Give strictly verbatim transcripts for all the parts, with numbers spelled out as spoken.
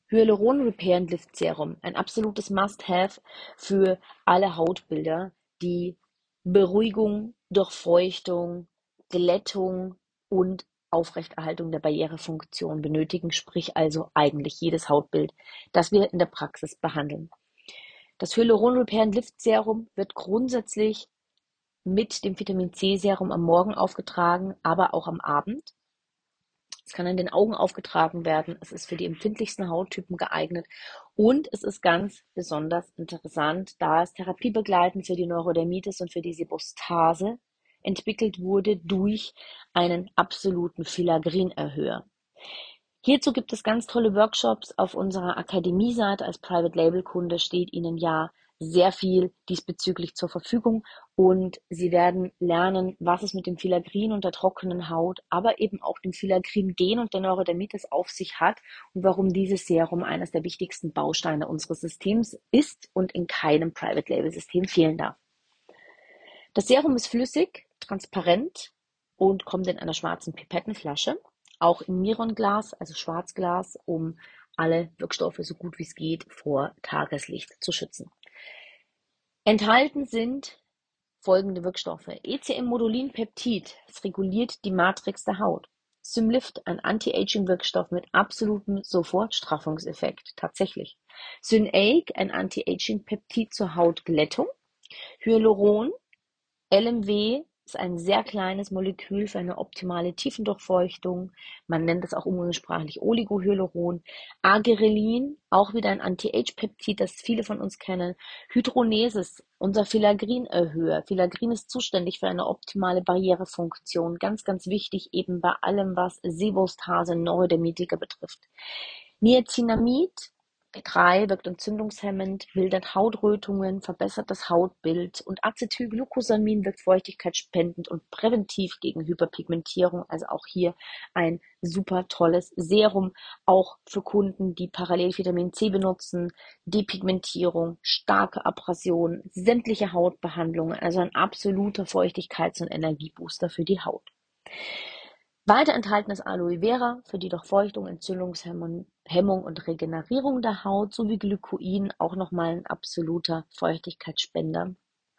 Hyaluron Repair and Lift Serum, ein absolutes Must-Have für alle Hautbilder, die Beruhigung, Durchfeuchtung, Glättung und Aufrechterhaltung der Barrierefunktion benötigen, sprich also eigentlich jedes Hautbild, das wir in der Praxis behandeln. Das Hyaluron Repair and Lift Serum wird grundsätzlich mit dem Vitamin C Serum am Morgen aufgetragen, aber auch am Abend. Es kann in den Augen aufgetragen werden. Es ist für die empfindlichsten Hauttypen geeignet. Und es ist ganz besonders interessant, da es therapiebegleitend für die Neurodermitis und für die Sebostase entwickelt wurde durch einen absoluten Filaggrin-Erhöher. Hierzu gibt es ganz tolle Workshops auf unserer Akademie-Seite. Als Private-Label-Kunde steht Ihnen ja sehr viel diesbezüglich zur Verfügung und Sie werden lernen, was es mit dem Filaggrin und der trockenen Haut, aber eben auch dem Filaggrin-Gen und der Neurodermitis auf sich hat und warum dieses Serum eines der wichtigsten Bausteine unseres Systems ist und in keinem Private-Label-System fehlen darf. Das Serum ist flüssig, transparent und kommt in einer schwarzen Pipettenflasche, auch im Mironglas, also Schwarzglas, um alle Wirkstoffe so gut wie es geht vor Tageslicht zu schützen. Enthalten sind folgende Wirkstoffe. E C M-Modulin-Peptid, es reguliert die Matrix der Haut. Symlift, ein Anti-Aging-Wirkstoff mit absolutem Sofortstraffungseffekt, tatsächlich. Synache, ein Anti-Aging-Peptid zur Hautglättung. Hyaluron, L M W ist ein sehr kleines Molekül für eine optimale Tiefendurchfeuchtung. Man nennt es auch umgangssprachlich Oligohyaluron. Agerelin, auch wieder ein Anti-Age-Peptid, das viele von uns kennen. Hydronesis, unser Filaggrin-Erhöher. Filaggrin ist zuständig für eine optimale Barrierefunktion. Ganz, ganz wichtig eben bei allem, was Sebostase, Neurodermitiker betrifft. Niacinamid, B drei wirkt entzündungshemmend, mildert Hautrötungen, verbessert das Hautbild und Acetylglucosamin wirkt feuchtigkeitsspendend und präventiv gegen Hyperpigmentierung. Also auch hier ein super tolles Serum, auch für Kunden, die parallel Vitamin C benutzen, Depigmentierung, starke Abrasion, sämtliche Hautbehandlungen, also ein absoluter Feuchtigkeits- und Energiebooster für die Haut. Weiter enthalten ist Aloe Vera für die Durchfeuchtung, Entzündungshemmung Hemmung und Regenerierung der Haut, sowie Glykoin, auch nochmal ein absoluter Feuchtigkeitsspender.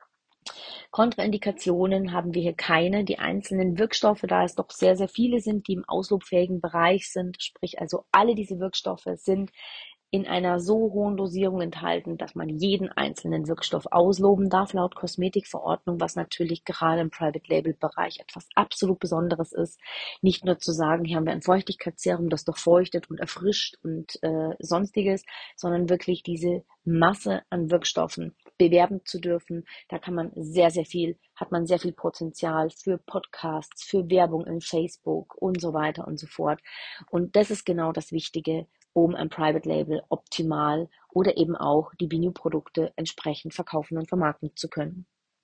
Kontraindikationen haben wir hier keine. Die einzelnen Wirkstoffe, da es doch sehr, sehr viele sind, die im auslobfähigen Bereich sind, sprich also alle diese Wirkstoffe sind in einer so hohen Dosierung enthalten, dass man jeden einzelnen Wirkstoff ausloben darf, laut Kosmetikverordnung, was natürlich gerade im Private-Label-Bereich etwas absolut Besonderes ist. Nicht nur zu sagen, hier haben wir ein Feuchtigkeitsserum, das durchfeuchtet und erfrischt und äh, sonstiges, sondern wirklich diese Masse an Wirkstoffen bewerben zu dürfen. Da kann man sehr, sehr viel, hat man sehr viel Potenzial für Podcasts, für Werbung in Facebook und so weiter und so fort. Und das ist genau das Wichtige, um ein Private Label optimal oder eben auch die Binu-Produkte entsprechend verkaufen und vermarkten zu können.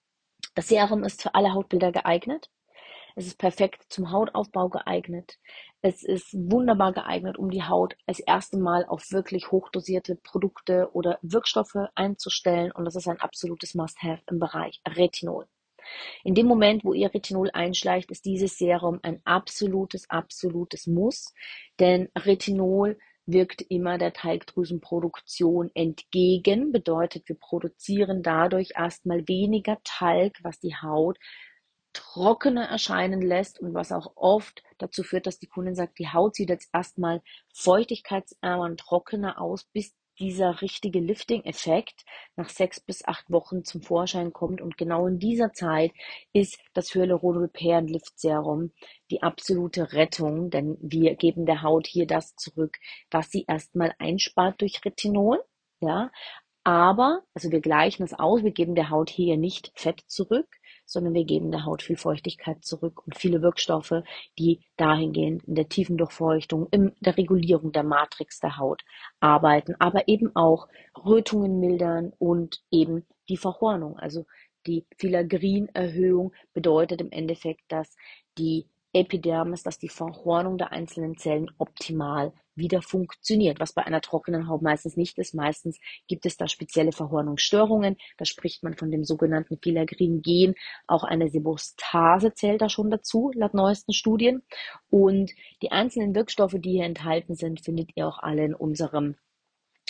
Das Serum ist für alle Hautbilder geeignet. Es ist perfekt zum Hautaufbau geeignet. Es ist wunderbar geeignet, um die Haut als erstes Mal auf wirklich hochdosierte Produkte oder Wirkstoffe einzustellen. Und das ist ein absolutes Must-Have im Bereich Retinol. In dem Moment, wo ihr Retinol einschleicht, ist dieses Serum ein absolutes, absolutes Muss. Denn Retinol wirkt immer der Talgdrüsenproduktion entgegen. Bedeutet, wir produzieren dadurch erstmal weniger Talg, was die Haut trockener erscheinen lässt und was auch oft dazu führt, dass die Kundin sagt, die Haut sieht jetzt erstmal feuchtigkeitsärmer und trockener aus, bis dieser richtige Lifting-Effekt nach sechs bis acht Wochen zum Vorschein kommt. Und genau in dieser Zeit ist das Hyaluron Repair and Lift Serum die absolute Rettung, denn wir geben der Haut hier das zurück, was sie erstmal einspart durch Retinol, ja. Aber, also wir gleichen es aus, wir geben der Haut hier nicht Fett zurück, sondern wir geben der Haut viel Feuchtigkeit zurück und viele Wirkstoffe, die dahingehend in der tiefen Durchfeuchtung, in der Regulierung der Matrix der Haut arbeiten, aber eben auch Rötungen mildern und eben die Verhornung. Also die Filaggrin-Erhöhung bedeutet im Endeffekt, dass die Epidermis, dass die Verhornung der einzelnen Zellen optimal wieder funktioniert, was bei einer trockenen Haut meistens nicht ist. Meistens gibt es da spezielle Verhornungsstörungen. Da spricht man von dem sogenannten Filaggrin-Gen. Auch eine Sebostase zählt da schon dazu, laut neuesten Studien. Und die einzelnen Wirkstoffe, die hier enthalten sind, findet ihr auch alle in unserem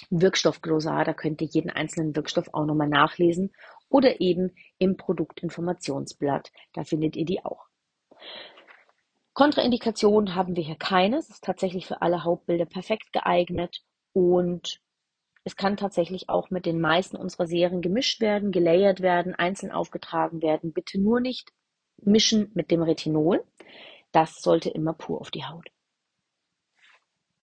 Wirkstoffglossar, da könnt ihr jeden einzelnen Wirkstoff auch nochmal nachlesen oder eben im Produktinformationsblatt, da findet ihr die auch. Kontraindikationen haben wir hier keine. Es ist tatsächlich für alle Hautbilder perfekt geeignet und es kann tatsächlich auch mit den meisten unserer Serien gemischt werden, gelayert werden, einzeln aufgetragen werden. Bitte nur nicht mischen mit dem Retinol. Das sollte immer pur auf die Haut.